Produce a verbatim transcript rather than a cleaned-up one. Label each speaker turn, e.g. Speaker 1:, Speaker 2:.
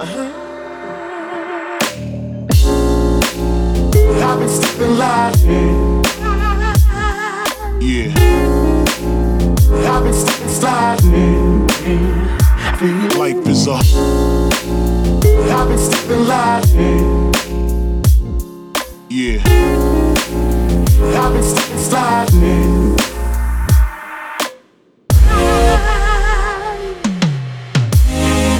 Speaker 1: I've been stepping live. Yeah. I've been stepping sliding. Life is a. I've been stepping live. Yeah. I've been stepping sliding.